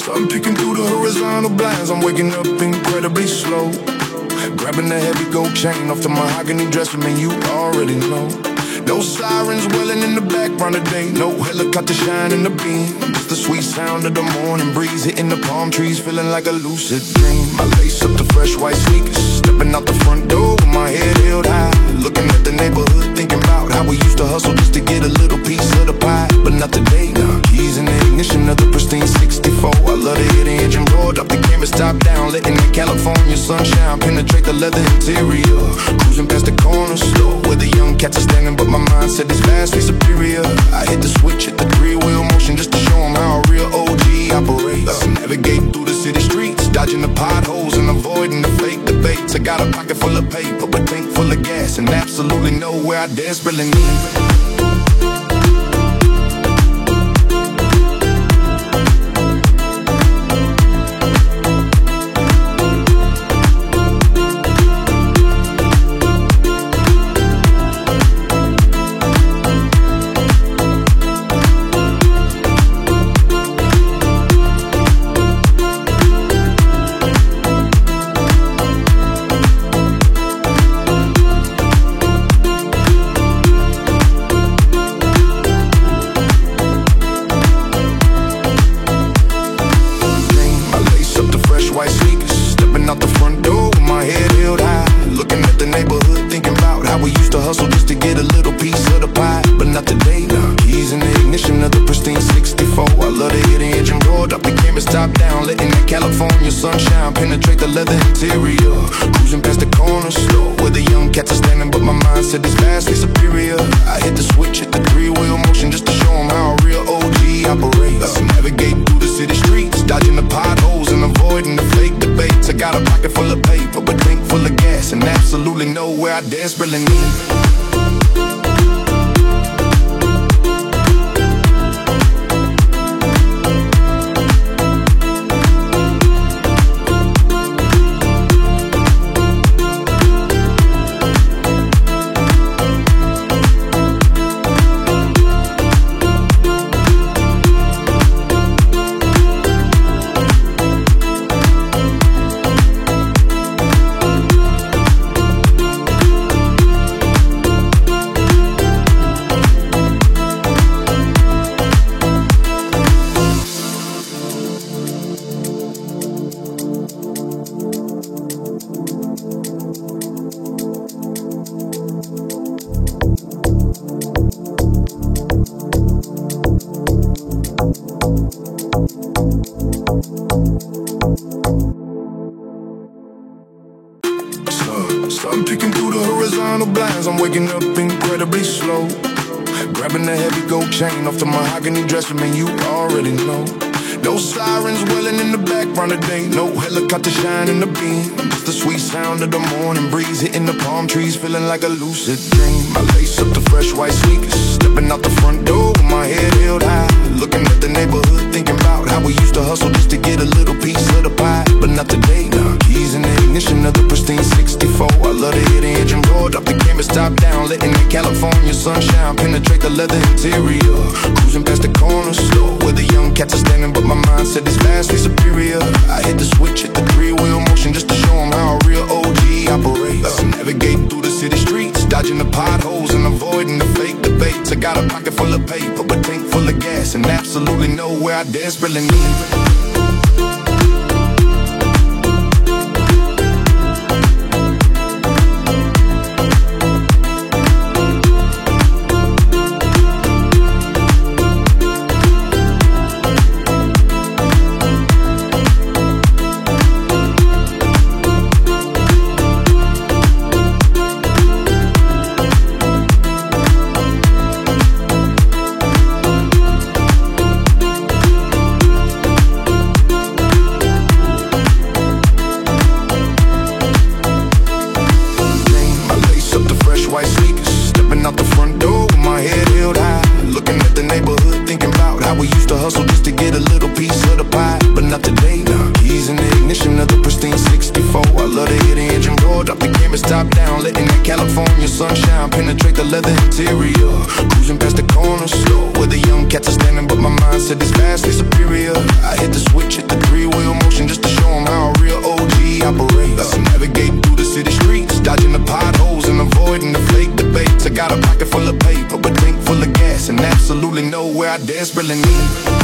Sun peeking through the horizontal blinds. I'm waking up incredibly slow, grabbing the heavy gold chain off the mahogany dresser, man, you already know. No sirens wailing in the background today, no helicopter shining the beam. Just the sweet sound of the morning breeze hitting the palm trees, feeling like a lucid dream. I lace up the fresh white sneakers, stepping out the front door with my head held high, looking at the neighborhood, thinking about how we used to hustle just to get a little piece of the pie. But not today, nah. Keys in the ignition of the pristine 64. I love to hear the engine roar, drop the canvas top down, letting the California sunshine penetrate the leather interior. Cruising past the corner store where the young cats are standing, but my mindset is vastly superior. I hit the switch, hit the three-wheel motion just to show them how a real OG operates. Navigating through the city streets, dodging the potholes and avoiding the fake debates. I got a pocket full of paper, a tank full of gas, and absolutely nowhere I desperately need. Sunshine penetrate the leather interior. Cruising past the corner store where the young cats are standing, but my mindset is vastly superior. I hit the switch, hit the three-wheel motion just to show them how a real OG operates. Navigating through the city streets, dodging the potholes and avoiding the fake debates. I got a pocket full of paper, a tank full of gas, and absolutely nowhere I desperately need. Sun peeking through the horizontal blinds. I'm waking up incredibly slow, grabbing the heavy gold chain off the mahogany dresser, man, you already know. No sirens wailing in the background today, no helicopter shining the beam. Just the sweet sound of the morning breeze hitting the palm trees, feeling like a lucid dream. I lace up the fresh white sneakers, stepping out the front door with my head held high, looking at the neighborhood, thinking about how we used to hustle just to get a little piece of the pie. But not today, nah. Keys in the ignition of the pristine 64. I love to hear the engine roar, drop the canvas top down, letting the California sunshine penetrate the leather interior. Cruising past the corner store where the young cats are standing, but my mindset is vastly superior. I hit the switch, hit the three-wheel motion just to show them how a real OG operates. Navigating through the city streets, dodging the potholes and avoiding the fake debates. I got a pocket full of paper, a tank full of gas, and absolutely nowhere I desperately need. Top down, letting that California sunshine penetrate the leather interior. Cruising past the corner store where the young cats are standing, but my mindset is vastly superior. I hit the switch, hit the desperately need.